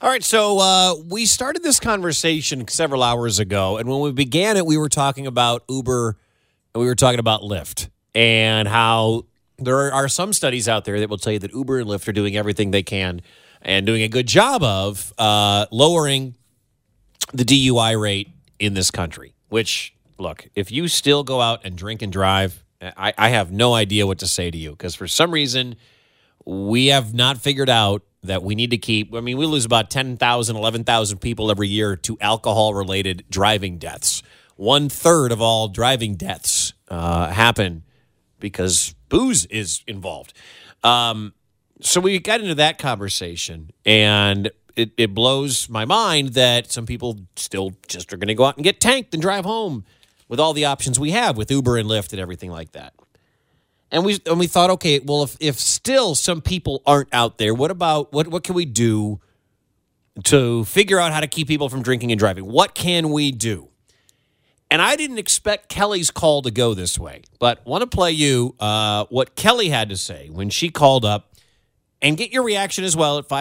All right, so we started this conversation several hours ago, and when we began it, we were talking about Uber and we were talking about Lyft and how there are some studies out there that will tell you that Uber and Lyft are doing everything they can and doing a good job of lowering the DUI rate in this country, which, look, if you still go out and drink and drive, I have no idea what to say to you because for some reason we have not figured out that we need to keep, we lose about 10,000, 11,000 people every year to alcohol-related driving deaths. 1/3 of all driving deaths happen because booze is involved. So we got into that conversation, and it blows my mind that some people still just are going to go out and get tanked and drive home with all the options we have with Uber and Lyft and everything like that. And we thought, okay, well, if still some people aren't out there, what can we do to figure out how to keep people from drinking and driving? What can we do? And I didn't expect Kelly's call to go this way, but want to play you what Kelly had to say when she called up and get your reaction as well at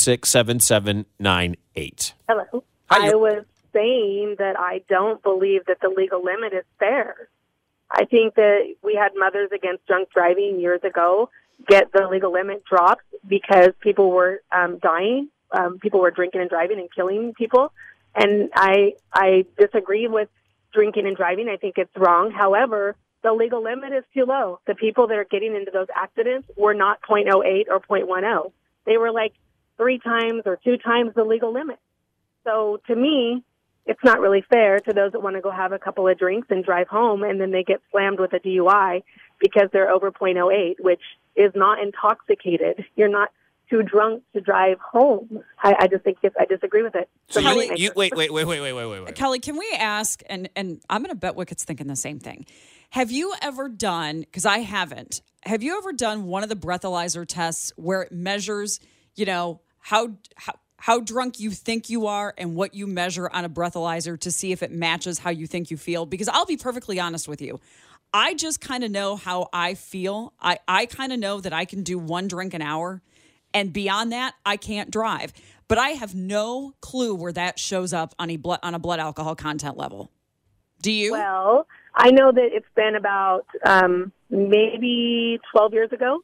576-7798. Hello. I was saying that I don't believe that the legal limit is fair. I think that we had Mothers Against Drunk Driving years ago get the legal limit dropped because people were dying. People were drinking and driving and killing people. And I disagree with drinking and driving. I think it's wrong. However, the legal limit is too low. The people that are getting into those accidents were not 0.08 or 0.10. They were like 3 times or 2 times the legal limit. So to me, it's not really fair to those that want to go have a couple of drinks and drive home, and then they get slammed with a DUI because they're over 0.08, which is not intoxicated. You're not too drunk to drive home. I just think I disagree with it. So Kelly, wait. Kelly, can we ask, and I'm going to bet Wicket's thinking the same thing. Have you ever done, because I haven't, have you ever done one of the breathalyzer tests where it measures, how drunk you think you are and what you measure on a breathalyzer to see if it matches how you think you feel? Because I'll be perfectly honest with you. I just kind of know how I feel. I kind of know that I can do 1 drink an hour, and beyond that, I can't drive. But I have no clue where that shows up on a blood alcohol content level. Do you? Well, I know that it's been about maybe 12 years ago.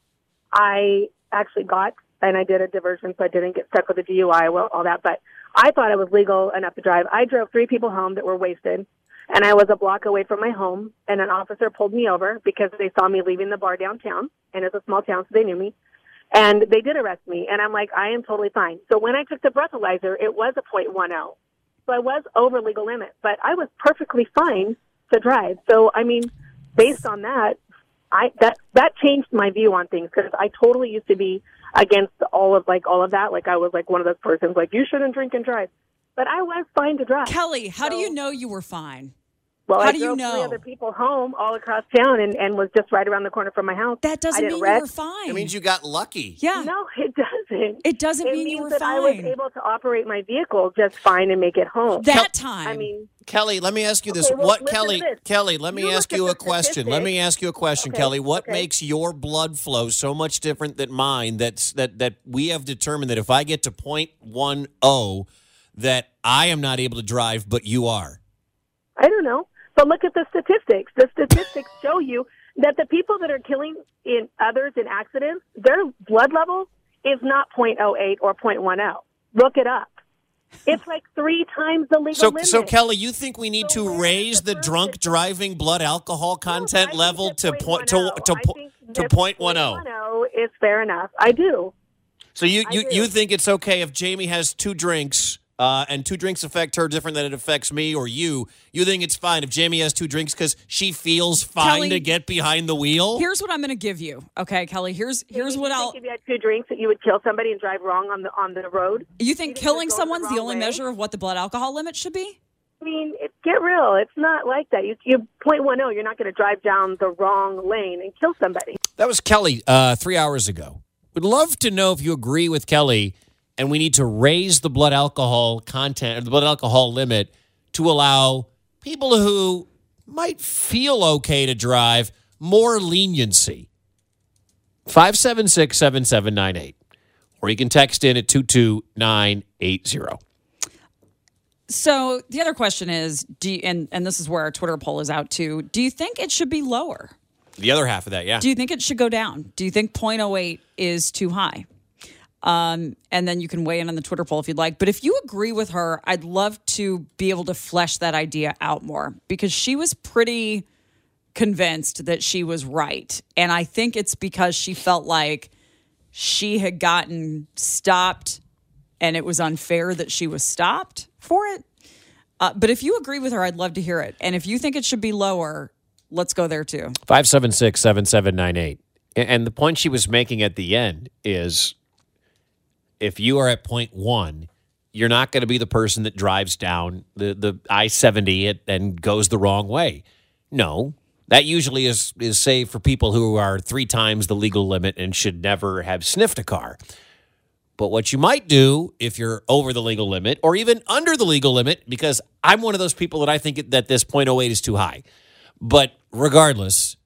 I actually and I did a diversion, so I didn't get stuck with a DUI, all that. But I thought it was legal enough to drive. I drove 3 people home that were wasted, and I was a block away from my home, and an officer pulled me over because they saw me leaving the bar downtown, and it's a small town, so they knew me. And they did arrest me, and I'm like, I am totally fine. So when I took the breathalyzer, it was a 0.10. So I was over legal limit, but I was perfectly fine to drive. So, based on that, that changed my view on things because I totally used to be against all of that. Like I was like one of those persons like, you shouldn't drink and drive. But I was fine to drive. Kelly, how do you know you were fine? Well, how I do you drove know? 3 other people home all across town and was just right around the corner from my house. That doesn't mean you were fine. It means you got lucky. Yeah. No, it doesn't. It doesn't mean you were that fine. I was able to operate my vehicle just fine and make it home. That time. Kelly, let me ask you this. Kelly, let me ask you a question. Let me ask you a question, Kelly. What makes your blood flow so much different than mine that we have determined that if I get to 0.10 that I am not able to drive, but you are? I don't know. But look at the statistics. The statistics show you that the people that are killing others in accidents, their blood level is not 0.08 or 0.10. Look it up. It's like 3 times the legal limit. So, Kelly, you think we need to raise the drunk driving blood alcohol content level to 0.10? 0.10 is fair enough. I do. So you think it's okay if Jamie has 2 drinks and 2 drinks affect her different than it affects me or you? You think it's fine if Jamie has 2 drinks because she feels fine Kelly, to get behind the wheel? Here's what I'm going to give you, okay, Kelly. Here's what I'll. If you had 2 drinks, that you would kill somebody and drive wrong on the road. You think killing someone's the only measure of what the blood alcohol limit should be? Get real. It's not like that. You 0.10. You're not going to drive down the wrong lane and kill somebody. That was Kelly 3 hours ago. Would love to know if you agree with Kelly and we need to raise the blood alcohol content or the blood alcohol limit to allow people who might feel okay to drive more leniency. 576-7798. Or you can text in at 22980. So the other question is, and this is where our Twitter poll is out too, do you think it should be lower? The other half of that, yeah. Do you think it should go down? Do you think 0.08 is too high? And then you can weigh in on the Twitter poll if you'd like. But if you agree with her, I'd love to be able to flesh that idea out more, because she was pretty convinced that she was right. And I think it's because she felt like she had gotten stopped and it was unfair that she was stopped for it. But if you agree with her, I'd love to hear it. And if you think it should be lower, let's go there too. 576-7798. And the point she was making at the end is, if you are at 0.1, you're not going to be the person that drives down the I-70 and goes the wrong way. No, that usually is say for people who are 3 times the legal limit and should never have sniffed a car. But what you might do if you're over the legal limit or even under the legal limit, because I'm one of those people that I think that this 0.08 is too high. But regardless,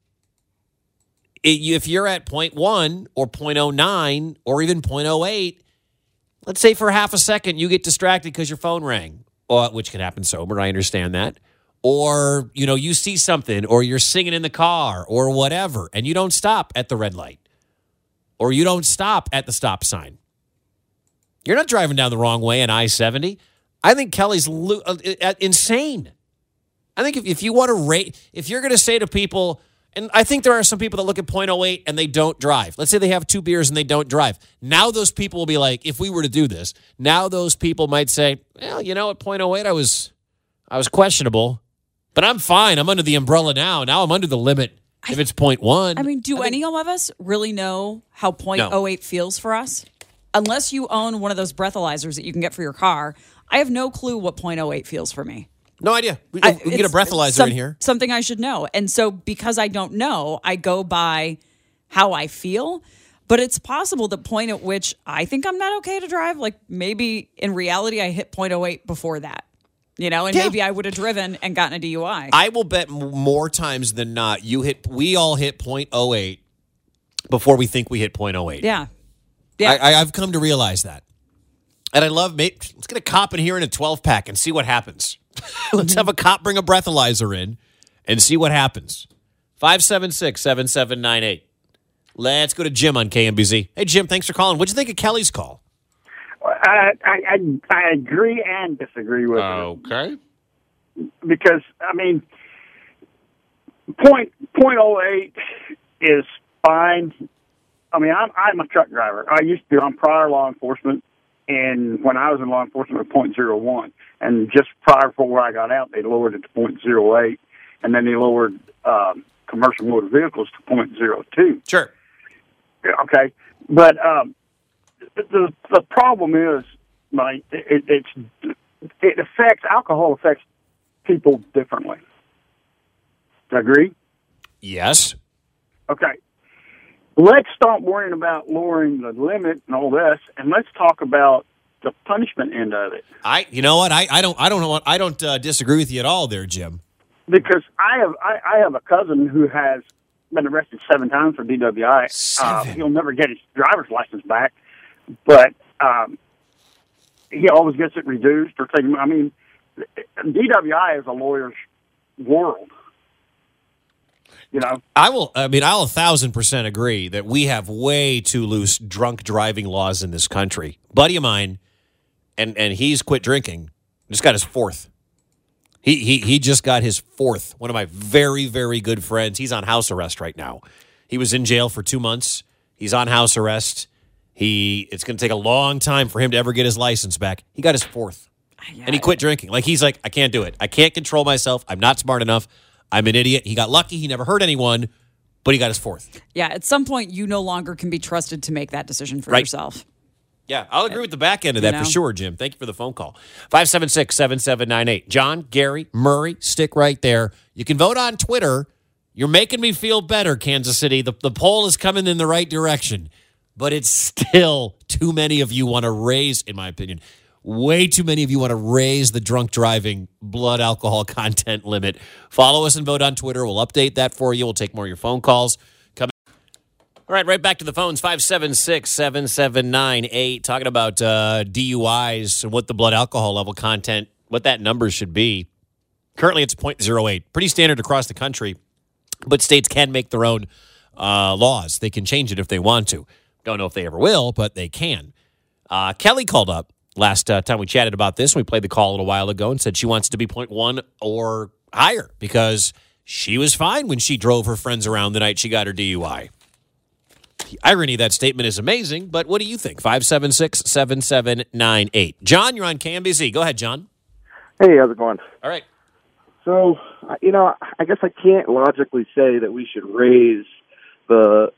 if you're at 0.1 or 0.09 or even 0.08, let's say for half a second you get distracted because your phone rang, which can happen sober. I understand that. Or, you see something, or you're singing in the car or whatever, and you don't stop at the red light, or you don't stop at the stop sign. You're not driving down the wrong way on I-70. I think Kelly's insane. I think if you want to rate, if you're going to say to people, and I think there are some people that look at 0.08 and they don't drive. Let's say they have 2 beers and they don't drive. Now those people will be like, if we were to do this, now those people might say, well, at 0.08 I was questionable, but I'm fine. I'm under the umbrella now. Now I'm under the limit if it's 0.1. I mean, any of us really know how 0.08 feels for us? Unless you own one of those breathalyzers that you can get for your car, I have no clue what 0.08 feels for me. No idea. We can get a breathalyzer in here. Something I should know. And so because I don't know, I go by how I feel. But it's possible the point at which I think I'm not okay to drive, like maybe in reality I hit 0.08 before that. Maybe I would have driven and gotten a DUI. I will bet more times than not we all hit 0.08 before we think we hit 0.08. Yeah. I've come to realize that. And I love, let's get a cop in here in a 12-pack and see what happens. Let's have a cop bring a breathalyzer in and see what happens. 576-7798. Let's go to Jim on KMBZ. Hey, Jim, thanks for calling. What'd you think of Kelly's call? I agree and disagree with her. Okay. Because, 0.08 is fine. I'm a truck driver. I'm prior law enforcement, and when I was in law enforcement, it was 0.01. And just prior before I got out, they lowered it to 0.08, and then they lowered commercial motor vehicles to 0.02. Sure. Okay. But the problem is, alcohol affects people differently. Agree? Yes. Okay. Let's stop worrying about lowering the limit and all this, and let's talk about the punishment end of it. You know what? I don't disagree with you at all there, Jim. Because I have a cousin who has been arrested 7 times for DWI. 7. He'll never get his driver's license back, but he always gets it reduced or taken. DWI is a lawyer's world. I'll 1,000% agree that we have way too loose drunk driving laws in this country. Buddy of mine, and he's quit drinking, just got his 4th. He just got his 4th. One of my very, very good friends. He's on house arrest right now. He was in jail for 2 months. He's on house arrest. It's going to take a long time for him to ever get his license back. He got his 4th. And he quit drinking. He's like, I can't do it. I can't control myself. I'm not smart enough. I'm an idiot. He got lucky. He never hurt anyone, but he got his 4th. Yeah, at some point, you no longer can be trusted to make that decision for yourself. Yeah, I'll agree with the back end of that for sure, Jim. Thank you for the phone call. 576-7798. John, Gary, Murray, stick right there. You can vote on Twitter. You're making me feel better, Kansas City. The poll is coming in the right direction, but it's still too many of you want to raise, in my opinion, way too many of you want to raise the drunk driving blood alcohol content limit. Follow us and vote on Twitter. We'll update that for you. We'll take more of your phone calls. All right back to the phones, 576-7798, talking about DUIs and what the blood alcohol level content, what that number should be. Currently, it's 0.08. Pretty standard across the country, but states can make their own laws. They can change it if they want to. Don't know if they ever will, but they can. Kelly called up last time we chatted about this. We played the call a little while ago and said she wants to be 0.1 or higher because she was fine when she drove her friends around the night she got her DUI. The irony of that statement is amazing, but what do you think? 576-7798. John, you're on KMBZ. Go ahead, John. Hey, how's it going? All right. So, I guess I can't logically say that we should raise the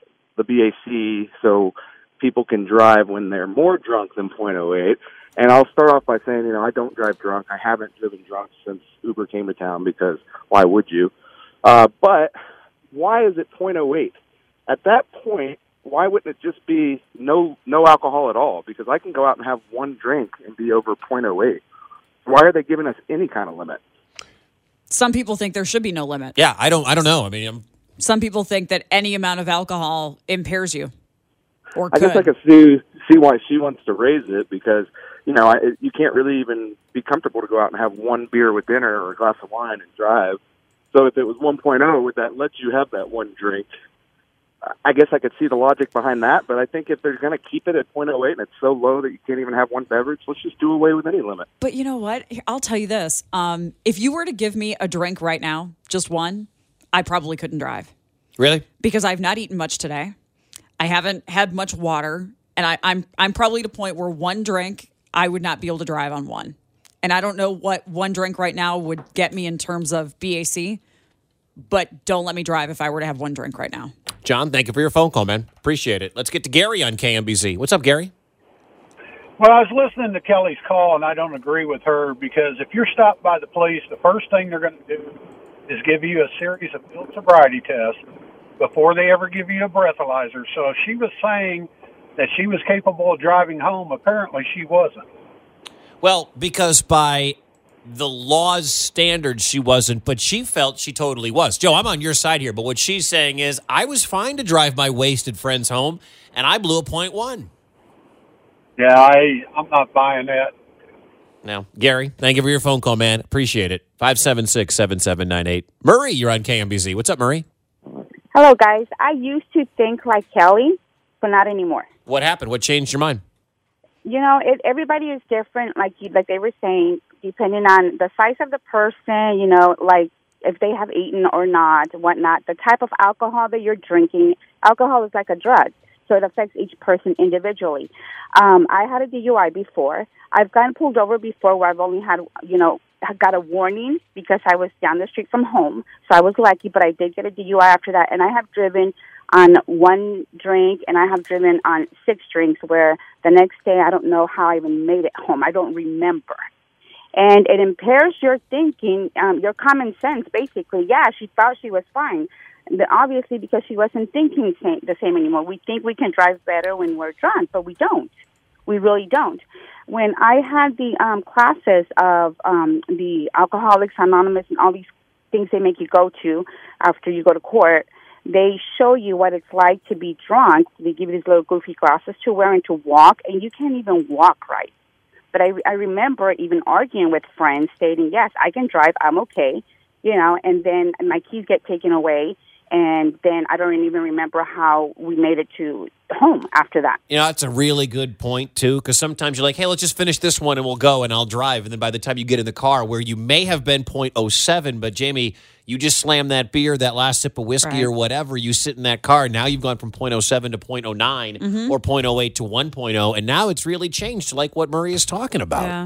BAC so people can drive when they're more drunk than .08. And I'll start off by saying, I don't drive drunk. I haven't driven drunk since Uber came to town because why would you? But why is it .08? At that point, why wouldn't it just be no alcohol at all? Because I can go out and have one drink and be over .08. Why are they giving us any kind of limit? Some people think there should be no limit. Yeah, I don't know. I mean, some people think that any amount of alcohol impairs you. Or I guess I could see why she wants to raise it because, you can't really even be comfortable to go out and have one beer with dinner or a glass of wine and drive. So if it was 1.0, would that let you have that one drink? I guess I could see the logic behind that, but I think if they're going to keep it at .08 and it's so low that you can't even have one beverage, let's just do away with any limit. But you know what? I'll tell you this. If you were to give me a drink right now, just one, I probably couldn't drive. Really? Because I've not eaten much today. I haven't had much water, and I'm probably to the point where one drink, I would not be able to drive on one. And I don't know what one drink right now would get me in terms of BAC, but don't let me drive if I were to have one drink right now. John, thank you for your phone call, man. Appreciate it. Let's get to Gary on KMBZ. What's up, Gary? Well, I was listening to Kelly's call, and I don't agree with her because if you're stopped by the police, the first thing they're going to do is give you a series of field sobriety tests before they ever give you a breathalyzer. So if she was saying that she was capable of driving home, apparently she wasn't. Well, because by the law's standards, she wasn't, but she felt she totally was. Joe, I'm on your side here, but what she's saying is I was fine to drive my wasted friends home, and I blew a .1. Yeah, I'm not buying that. Now, Gary, thank you for your phone call, man. Appreciate it. 576-7798. Murray, you're on KMBZ. What's up, Murray? Hello, guys. I used to think like Kelly, but not anymore. What happened? What changed your mind? Everybody is different, like they were saying, depending on the size of the person, like if they have eaten or not, whatnot, the type of alcohol that you're drinking. Alcohol is like a drug, so it affects each person individually. I had a DUI before. I've gotten pulled over before where I've only had, got a warning because I was down the street from home. So I was lucky, but I did get a DUI after that. And I have driven on one drink, and I have driven on 6 drinks where the next day I don't know how I even made it home. I don't remember. And it impairs your thinking, your common sense, basically. Yeah, she thought she was fine. Obviously, because she wasn't thinking the same anymore. We think we can drive better when we're drunk, but we don't. We really don't. When I had the classes of the Alcoholics Anonymous and all these things they make you go to after you go to court, they show you what it's like to be drunk. They give you these little goofy glasses to wear and to walk, and you can't even walk right. But I remember even arguing with friends stating, yes, I can drive, I'm okay, and then my keys get taken away, and then I don't even remember how we made it to home after that. That's a really good point, too, because sometimes you're like, hey, let's just finish this one and we'll go and I'll drive. And then by the time you get in the car where you may have been .07, but Jamie, you just slammed that beer, that last sip of whiskey or whatever, you sit in that car. Now you've gone from .07 to .09 or .08 to 1.0, and now it's really changed to like what Murray is talking about. Yeah.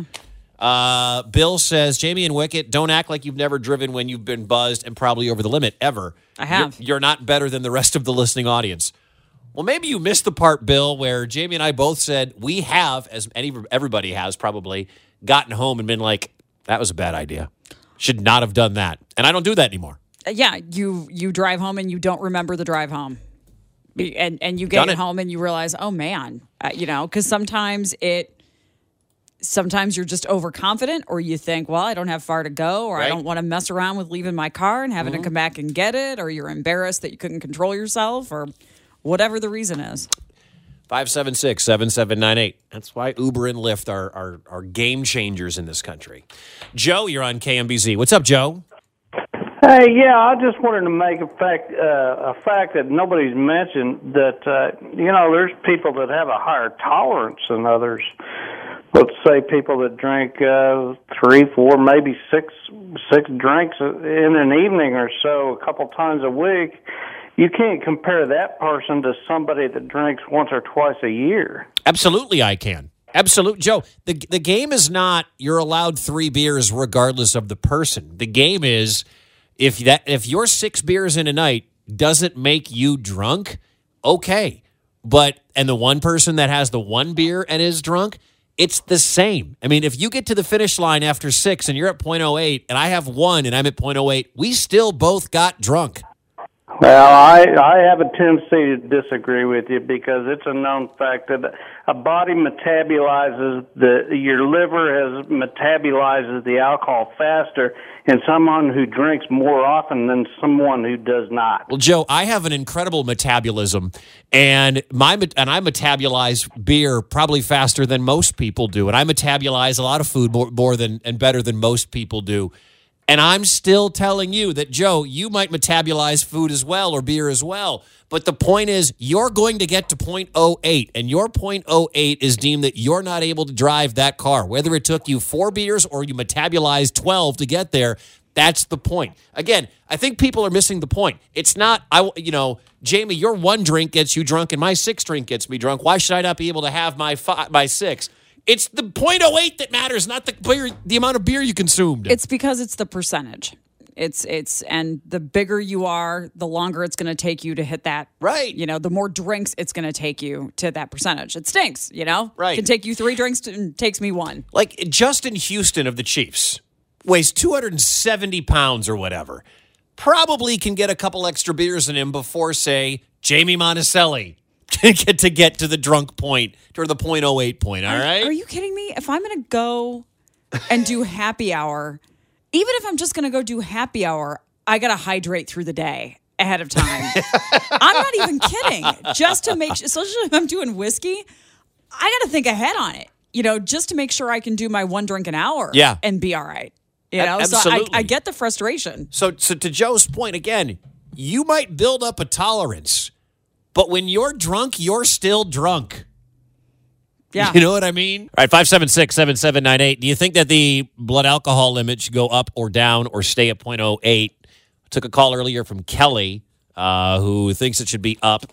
Bill says, Jamie and Wicket, don't act like you've never driven when you've been buzzed and probably over the limit, ever. I have. You're not better than the rest of the listening audience. Well, maybe you missed the part, Bill, where Jamie and I both said we have, as everybody has probably, gotten home and been like, that was a bad idea. Should not have done that. And I don't do that anymore. Yeah, you drive home and you don't remember the drive home. And you get home and you realize, oh, man, because sometimes you're just overconfident, or you think, well, I don't have far to go, or I don't want to mess around with leaving my car and having to come back and get it, or you're embarrassed that you couldn't control yourself, or whatever the reason is. 576-7798. That's why Uber and Lyft are game changers in this country. Joe, you're on KMBZ. What's up, Joe? Hey, yeah, I just wanted to make a fact that nobody's mentioned that there's people that have a higher tolerance than others. Let's say people that drink 3, 4, maybe six drinks in an evening or so, a couple times a week. You can't compare that person to somebody that drinks once or twice a year. Absolutely, I can. Absolutely, Joe. The game is not you're allowed 3 beers regardless of the person. The game is if your 6 beers in a night doesn't make you drunk, okay. And the one person that has the 1 beer and is drunk, it's the same. I mean, if you get to the finish line after 6 and you're at 0.08 and I have 1 and I'm at 0.08, we still both got drunk. Well, I have a tendency to disagree with you because it's a known fact that a body metabolizes your liver metabolizes the alcohol faster in someone who drinks more often than someone who does not. Well, Joe, I have an incredible metabolism, and I metabolize beer probably faster than most people do, and I metabolize a lot of food more than and better than most people do. And I'm still telling you that, Joe, you might metabolize food as well or beer as well. But the point is, you're going to get to 0.08, and your 0.08 is deemed that you're not able to drive that car. Whether it took you 4 beers or you metabolized 12 to get there, that's the point. Again, I think people are missing the point. It's not, Jamie, your 1 drink gets you drunk and my 6 drink gets me drunk. Why should I not be able to have my 6? It's the 0.08 that matters, not the amount of beer you consumed. It's because it's the percentage. And the bigger you are, the longer it's going to take you to hit that. Right. The more drinks it's going to take you to that percentage. It stinks, Right. It can take you 3 drinks and takes me 1. Like Justin Houston of the Chiefs weighs 270 pounds or whatever. Probably can get a couple extra beers in him before, say, Jamie Monticelli to get to the drunk point, or the 0.08 point, all right? Are you kidding me? If I'm going to go and do happy hour, even if I'm just going to go do happy hour, I got to hydrate through the day ahead of time. I'm not even kidding. Just to make sure, especially if I'm doing whiskey, I got to think ahead on it, just to make sure I can do my 1 drink an hour and be all right. Absolutely. So I get the frustration. So to Joe's point, again, you might build up a tolerance, but when you're drunk, you're still drunk. Yeah. You know what I mean? All right, 576-7798. Do you think that the blood alcohol limit should go up or down or stay at 0.08? I took a call earlier from Kelly, who thinks it should be up.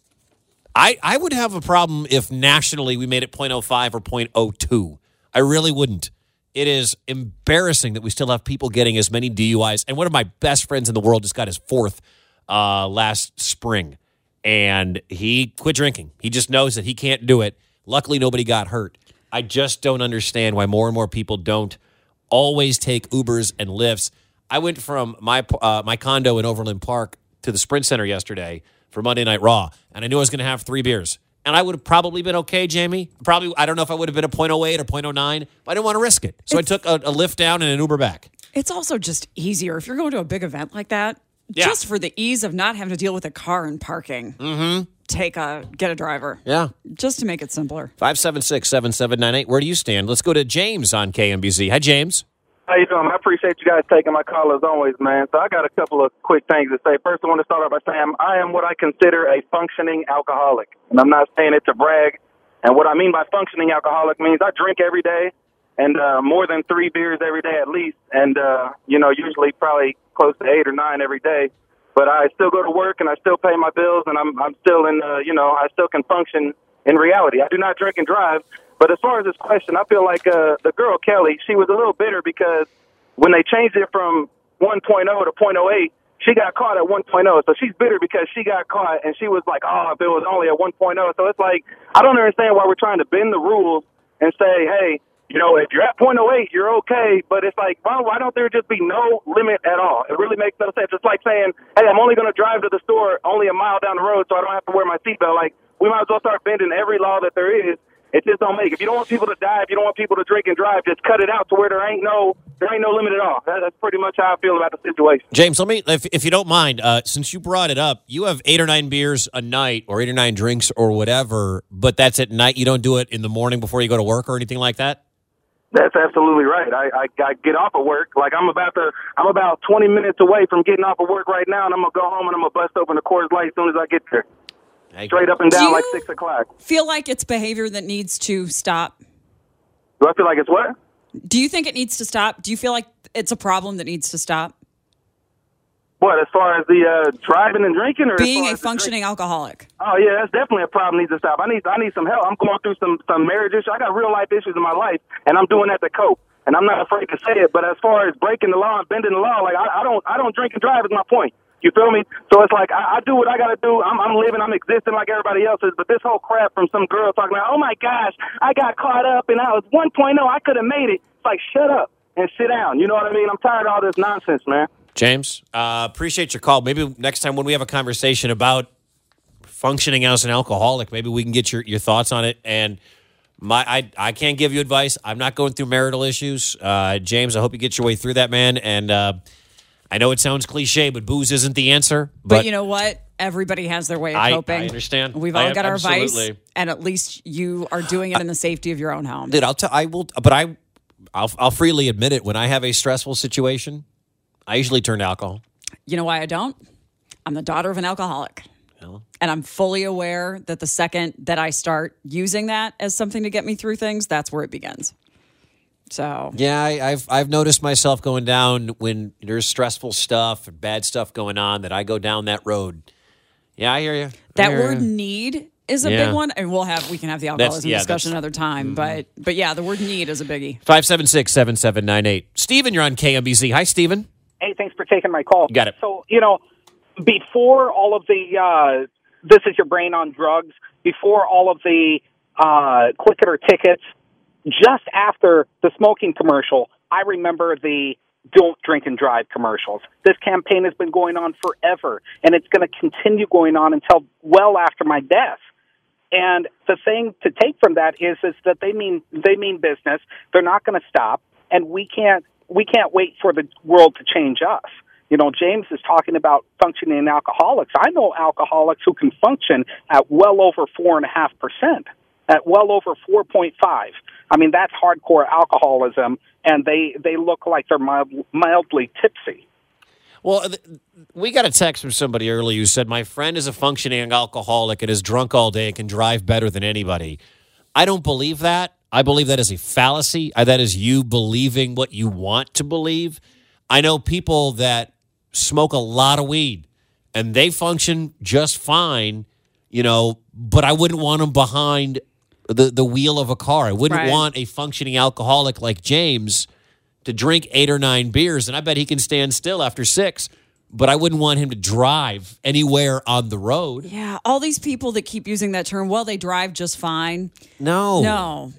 I would have a problem if nationally we made it 0.05 or 0.02. I really wouldn't. It is embarrassing that we still have people getting as many DUIs. And one of my best friends in the world just got his 4th last spring. And he quit drinking. He just knows that he can't do it. Luckily, nobody got hurt. I just don't understand why more and more people don't always take Ubers and Lyfts. I went from my condo in Overland Park to the Sprint Center yesterday for Monday Night Raw, and I knew I was going to have 3 beers. And I would have probably been okay, Jamie. I don't know if I would have been a 0.08 or 0.09, but I didn't want to risk it. So I took a Lyft down and an Uber back. It's also just easier if you're going to a big event like that. Yeah. Just for the ease of not having to deal with a car and parking. Mm-hmm. Get a driver. Yeah. Just to make it simpler. 576-7798. Where do you stand? Let's go to James on KMBZ. Hi, James. How you doing? I appreciate you guys taking my call as always, man. So I got a couple of quick things to say. First, I want to start off by saying I am what I consider a functioning alcoholic. And I'm not saying it to brag. And what I mean by functioning alcoholic means I drink every day and more than 3 beers every day at least. And, usually probably close to 8 or 9 every day. But I still go to work and I still pay my bills and I'm still in, I still can function in reality. I do not drink and drive. But as far as this question, I feel like the girl, Kelly, she was a little bitter because when they changed it from 1.0 to 0.08, she got caught at 1.0. So she's bitter because she got caught and she was like, oh, if it was only at 1.0. So it's like, I don't understand why we're trying to bend the rules and say, hey, if you're at 0.08, you're okay. But it's like, why don't there just be no limit at all? It really makes no sense. It's like saying, hey, I'm only going to drive to the store only a mile down the road so I don't have to wear my seatbelt. Like, we might as well start bending every law that there is It just don't make. If you don't want people to die, if you don't want people to drink and drive, just cut it out to where there ain't no limit at all. That's pretty much how I feel about the situation. James, if you don't mind, since you brought it up, you have 8 or 9 beers a night or 8 or 9 drinks or whatever, but that's at night. You don't do it in the morning before you go to work or anything like that? That's absolutely right. I get off of work. Like I'm about 20 minutes away from getting off of work right now, and I'm going to go home and I'm going to bust open the Coors Light as soon as I get there. Straight up and down like 6 o'clock. Feel like it's behavior that needs to stop? Do I feel like it's what? Do you think it needs to stop? Do you feel like it's a problem that needs to stop? What, as far as the driving and drinking, or being a functioning alcoholic? Oh yeah, that's definitely a problem. Needs to stop. I need some help. I'm going through some marriage issues. I got real life issues in my life, and I'm doing that to cope. And I'm not afraid to say it. But as far as breaking the law and bending the law, like I don't drink and drive is my point. You feel me? So it's like I do what I got to do. I'm living, I'm existing like everybody else is. But this whole crap from some girl talking about, oh my gosh, I got caught up and I was 1.0. I could have made it. It's like, shut up and sit down. You know what I mean? I'm tired of all this nonsense, man. James, appreciate your call. Maybe next time when we have a conversation about functioning as an alcoholic, maybe we can get your thoughts on it. And I can't give you advice. I'm not going through marital issues. James, I hope you get your way through that, man. And I know it sounds cliche, but booze isn't the answer. But you know what? Everybody has their way of coping. I understand. We've all got our vice, and at least you are doing it in the safety of your own home. Dude, I'll freely admit it. When I have a stressful situation, I usually turn to alcohol. You know why I don't? I'm the daughter of an alcoholic. And I'm fully aware that the second that I start using that as something to get me through things, that's where it begins. So yeah, I've noticed myself going down when there's stressful stuff and bad stuff going on that I go down that road. Yeah, I hear you. That word "need" is a big one, and we can have the alcoholism discussion another time. Mm-hmm. But yeah, the word "need" is a biggie. 576-7798. Steven, you're on KMBZ. Hi, Steven. Hey, thanks for taking my call. You got it. So, before all of the this is your brain on drugs, before all of the Click It or Tickets, just after the smoking commercial, I remember the don't drink and drive commercials. This campaign has been going on forever, and it's going to continue going on until well after my death. And the thing to take from that is that they mean business. They're not going to stop, and we can't wait for the world to change us. James is talking about functioning alcoholics. I know alcoholics who can function at well over 4.5%, at well over 4.5. I mean, that's hardcore alcoholism, and they look like they're mildly tipsy. Well, we got a text from somebody earlier who said, my friend is a functioning alcoholic and is drunk all day and can drive better than anybody. I don't believe that. I believe that is a fallacy. That is you believing what you want to believe. I know people that smoke a lot of weed and they function just fine, but I wouldn't want them behind the wheel of a car. I wouldn't want a functioning alcoholic like James to drink 8 or 9 beers, and I bet he can stand still after 6, but I wouldn't want him to drive anywhere on the road. Yeah, all these people that keep using that term, well, they drive just fine. No,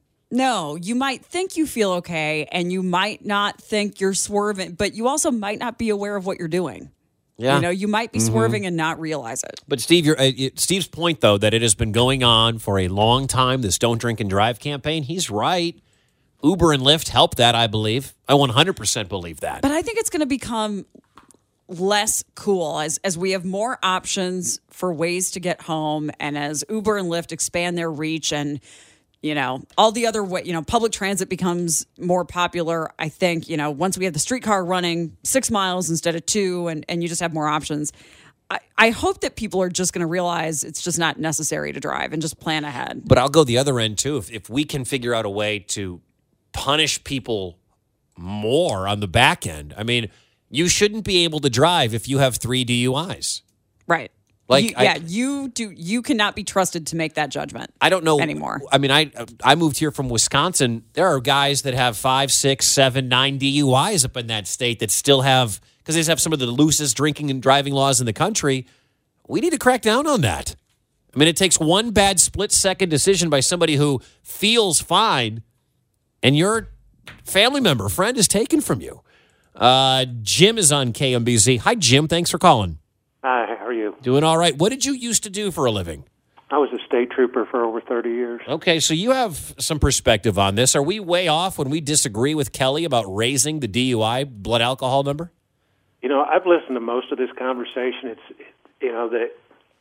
you might think you feel okay, and you might not think you're swerving, but you also might not be aware of what you're doing. Yeah. You might be swerving and not realize it. But Steve, Steve's point, though, that it has been going on for a long time, this Don't Drink and Drive campaign, he's right. Uber and Lyft help that, I believe. I 100% believe that. But I think it's going to become less cool as we have more options for ways to get home, and as Uber and Lyft expand their reach and all the other way, public transit becomes more popular. I think, once we have the streetcar running 6 miles instead of 2 and you just have more options. I hope that people are just going to realize it's just not necessary to drive and just plan ahead. But I'll go the other end too. If we can figure out a way to punish people more on the back end, I mean, you shouldn't be able to drive if you have 3 DUIs. Right. You cannot be trusted to make that judgment. I don't know anymore. I mean, I moved here from Wisconsin. There are guys that have 5, 6, 7, 9 DUIs up in that state that still have, because they have some of the loosest drinking and driving laws in the country. We need to crack down on that. I mean, it takes one bad split-second decision by somebody who feels fine, and your family member, friend, is taken from you. Jim is on KMBZ. Hi, Jim. Thanks for calling. Hi, how are you? Doing all right. What did you used to do for a living? I was a state trooper for over 30 years. Okay, so you have some perspective on this. Are we way off when we disagree with Kelly about raising the DUI blood alcohol number? I've listened to most of this conversation. That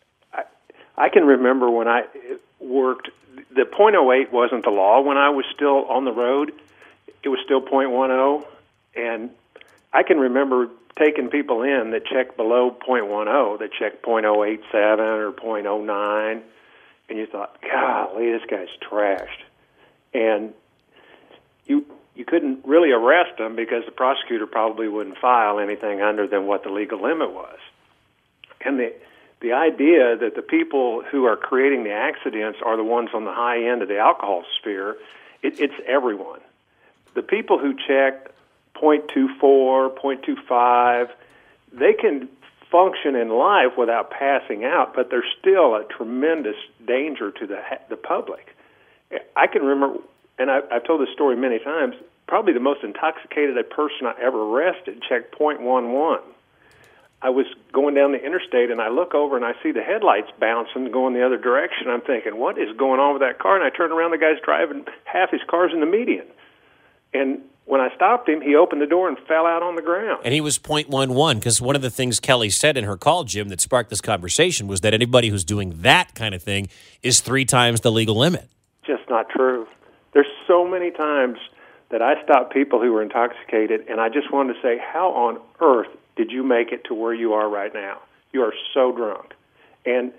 I can remember when I worked, the .08 wasn't the law. When I was still on the road, it was still .10, and I can remember taking people in that checked below .10, that checked .087 or .09, and you thought, golly, this guy's trashed. And you couldn't really arrest him because the prosecutor probably wouldn't file anything under than what the legal limit was. And the idea that the people who are creating the accidents are the ones on the high end of the alcohol sphere, it's everyone. The people who check .24, .25, they can function in life without passing out, but they're still a tremendous danger to the public. I can remember, and I've told this story many times, probably the most intoxicated person I ever arrested checked .11. I was going down the interstate, and I look over, and I see the headlights bouncing, going the other direction. I'm thinking, what is going on with that car? And I turn around, the guy's driving half his car's in the median. And when I stopped him, he opened the door and fell out on the ground. And he was .11, because one of the things Kelly said in her call, Jim, that sparked this conversation was that anybody who's doing that kind of thing is 3 times the legal limit. Just not true. There's so many times that I stopped people who were intoxicated, and I just wanted to say, how on earth did you make it to where you are right now? You are so drunk. And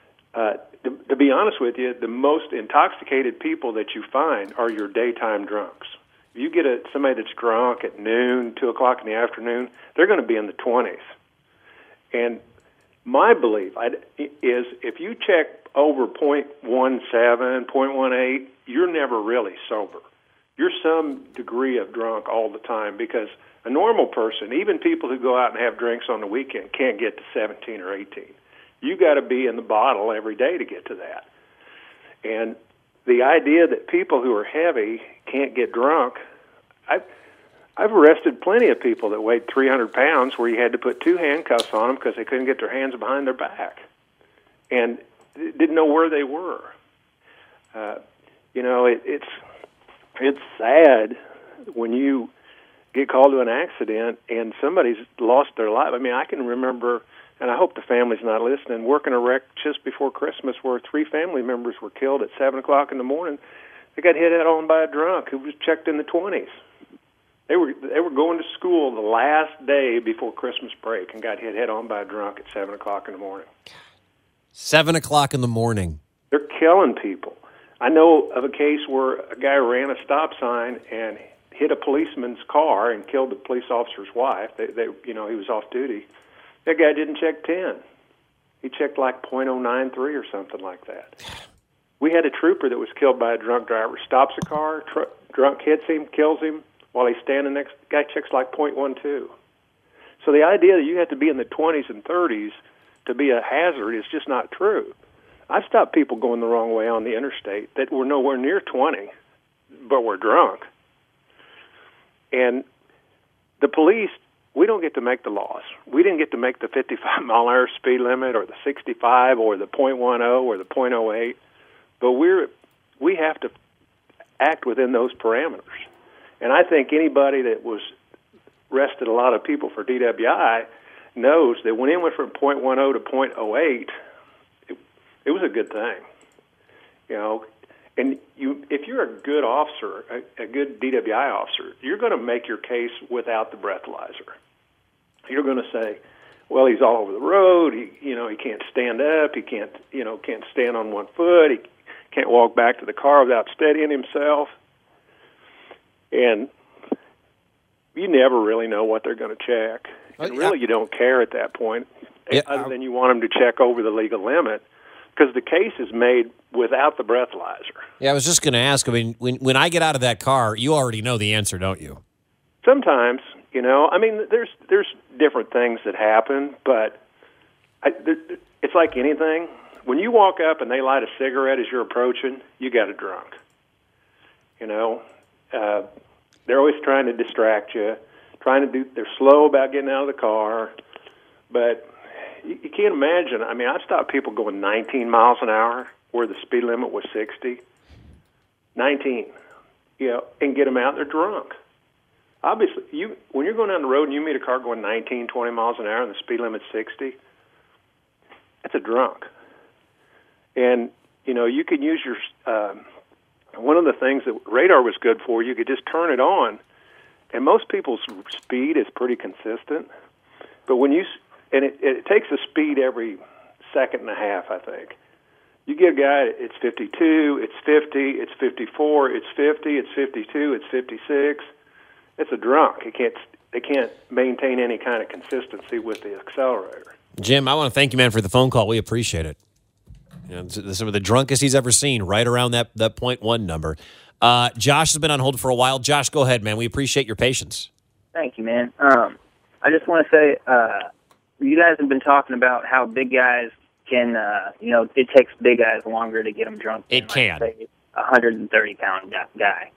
to be honest with you, the most intoxicated people that you find are your daytime drunks. If you get somebody that's drunk at noon, 2 o'clock in the afternoon, they're going to be in the 20s. And my belief is if you check over .17, .18, you're never really sober. You're some degree of drunk all the time, because a normal person, even people who go out and have drinks on the weekend, can't get to 17 or 18. You got to be in the bottle every day to get to that. And the idea that people who are heavy can't get drunk, I've arrested plenty of people that weighed 300 pounds where you had to put 2 handcuffs on them because they couldn't get their hands behind their back and didn't know where they were. It's sad when you get called to an accident and somebody's lost their life. I mean, I can remember, and I hope the family's not listening, working a wreck just before Christmas where 3 family members were killed at 7 o'clock in the morning. They got hit head-on by a drunk who was checked in the 20s. They were going to school the last day before Christmas break and got hit head-on by a drunk at 7 o'clock in the morning. 7 o'clock in the morning. They're killing people. I know of a case where a guy ran a stop sign and hit a policeman's car and killed the police officer's wife. He was off duty. That guy didn't check 10. He checked like .093 or something like that. We had a trooper that was killed by a drunk driver. Stops a car, drunk hits him, kills him while he's standing next. Guy checks like .12. So the idea that you have to be in the 20s and 30s to be a hazard is just not true. I've stopped people going the wrong way on the interstate that were nowhere near 20, but were drunk. And the police, we don't get to make the laws. We didn't get to make the 55-mile-an-hour speed limit or the 65 or the .10 or the .08, but we have to act within those parameters. And I think anybody that was arrested a lot of people for DWI knows that when it went from .10 to .08, it was a good thing, And if you're a good officer, a good DWI officer, you're going to make your case without the breathalyzer. You're going to say, well, he's all over the road. He can't stand up. He can't stand on one foot. He can't walk back to the car without steadying himself. And you never really know what they're going to check. And really, you don't care at that point, other than you want them to check over the legal limit, because the case is made without the breathalyzer. Yeah, I was just going to ask. I mean, when I get out of that car, you already know the answer, don't you? Sometimes, there's different things that happen, but it's like anything. When you walk up and they light a cigarette as you're approaching, you got a drunk. They're always trying to distract you, they're slow about getting out of the car, but you can't imagine. I mean, I've stopped people going 19 miles an hour where the speed limit was 60, 19, and get them out, they're drunk. Obviously, when you're going down the road and you meet a car going 19, 20 miles an hour and the speed limit's 60, that's a drunk. And, you can use your, one of the things that radar was good for, you could just turn it on, and most people's speed is pretty consistent. But it takes a speed every second and a half, I think. You get a guy, it's 52, it's 50, it's 54, it's 50, it's 52, it's 56. It's a drunk. They can't maintain any kind of consistency with the accelerator. Jim, I want to thank you, man, for the phone call. We appreciate it. Some of the drunkest he's ever seen, right around that 0.1 number. Josh has been on hold for a while. Josh, go ahead, man. We appreciate your patience. Thank you, man. I just want to say, you guys have been talking about how big guys can, it takes big guys longer to get them drunk. It can. Like, say, a 130-pound guy.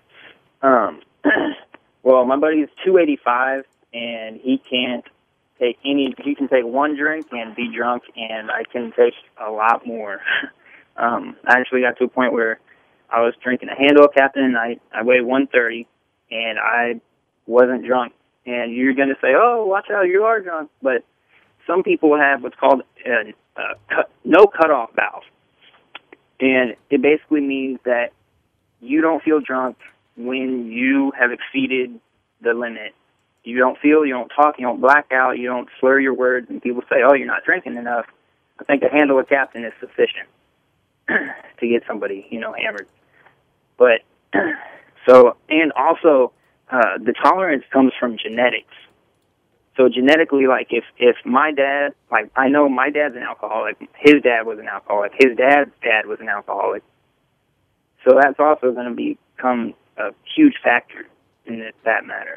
Well, my buddy is 285, and he can't take he can take one drink and be drunk, and I can take a lot more. I actually got to a point where I was drinking a Handle Captain, and I weighed 130, and I wasn't drunk. And you're going to say, oh, watch out, you are drunk. But some people have what's called no cutoff valve. And it basically means that you don't feel drunk when you have exceeded the limit. You don't feel, you don't talk, you don't black out, you don't slur your words, and people say, oh, you're not drinking enough. I think a Handle a Captain is sufficient to get somebody, hammered. But, and also, the tolerance comes from genetics. So genetically, like, if my dad, like, I know my dad's an alcoholic, his dad was an alcoholic, his dad's dad was an alcoholic. So that's also going to become a huge factor in that matter.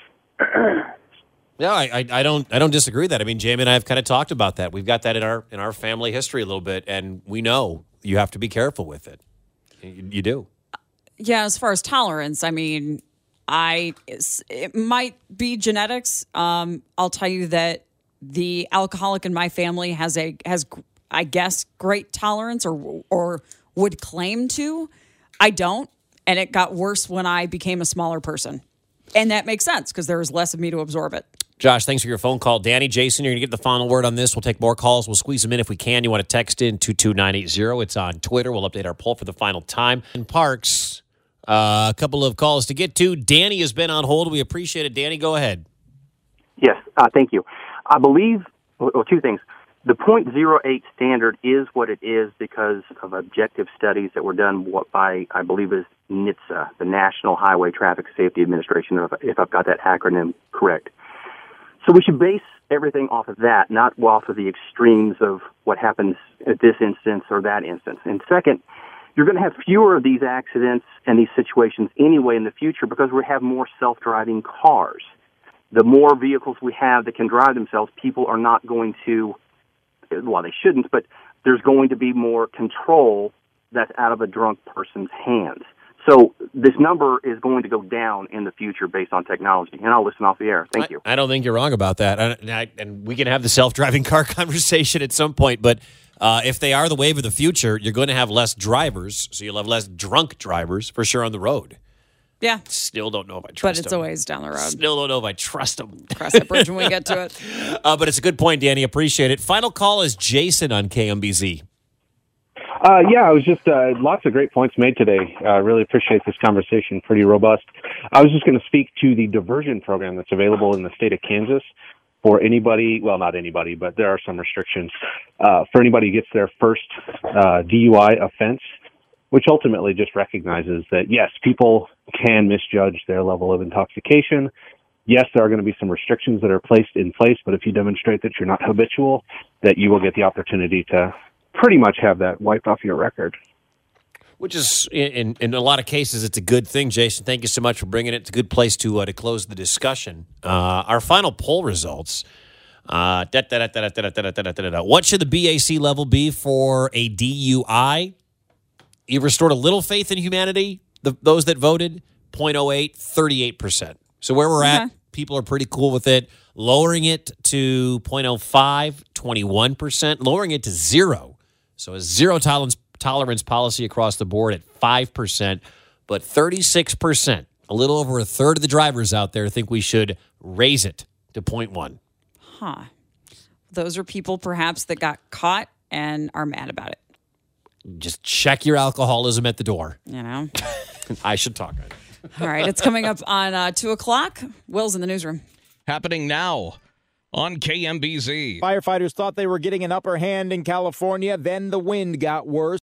No, I don't disagree with that. I mean, Jamie and I have kind of talked about that. We've got that in our family history a little bit, and we know you have to be careful with it. You do. Yeah, as far as tolerance, I mean, it might be genetics. I'll tell you that the alcoholic in my family has I guess great tolerance or would claim to. I don't, and it got worse when I became a smaller person. And that makes sense because there was less of me to absorb it. Josh, thanks for your phone call. Danny, Jason, you're going to get the final word on this. We'll take more calls. We'll squeeze them in if we can. You want to text in 22980. It's on Twitter. We'll update our poll for the final time. In Parks, a couple of calls to get to. Danny has been on hold. We appreciate it. Danny, go ahead. Yes, thank you. I believe, two things. The .08 standard is what it is because of objective studies that were done by, I believe, is NHTSA, the National Highway Traffic Safety Administration, if I've got that acronym correct. So we should base everything off of that, not off of the extremes of what happens at this instance or that instance. And second, you're going to have fewer of these accidents and these situations anyway in the future because we have more self-driving cars. The more vehicles we have that can drive themselves, people are not going to, well, they shouldn't, but there's going to be more control that's out of a drunk person's hands. So this number is going to go down in the future based on technology. And I'll listen off the air. Thank you. I don't think you're wrong about that. And we can have the self-driving car conversation at some point. But if they are the wave of the future, you're going to have less drivers. So you'll have less drunk drivers for sure on the road. Yeah. Still don't know if I trust them. But it's them. always down the road. Still don't know if I trust them. Cross that bridge when we get to it. But it's a good point, Danny. Appreciate it. Final call is Jason on KMBZ. I was just lots of great points made today. I really appreciate this conversation. Pretty robust. I was just going to speak to the diversion program that's available in the state of Kansas for anybody. Well, not anybody, but there are some restrictions for anybody who gets their first DUI offense, which ultimately just recognizes that, yes, people can misjudge their level of intoxication. Yes, there are going to be some restrictions that are placed in place, but if you demonstrate that you're not habitual, that you will get the opportunity to pretty much have that wiped off your record. Which is, in a lot of cases, it's a good thing, Jason. Thank you so much for bringing it. It's a good place to close the discussion. Our final poll results. What should the BAC level be for a DUI? You restored a little faith in humanity, those that voted, 0.08, 38%. So where we're at, people are pretty cool with it. Lowering it to 0.05, 21%. Lowering it to 0. So a zero tolerance tolerance policy across the board at 5%, but 36%, a little over a third of the drivers out there think we should raise it to 0.1. Huh. Those are people perhaps that got caught and are mad about it. Just check your alcoholism at the door. You know? I should talk. All right, it's coming up on 2 o'clock. Will's in the newsroom. Happening now on KMBZ. Firefighters thought they were getting an upper hand in California. Then the wind got worse.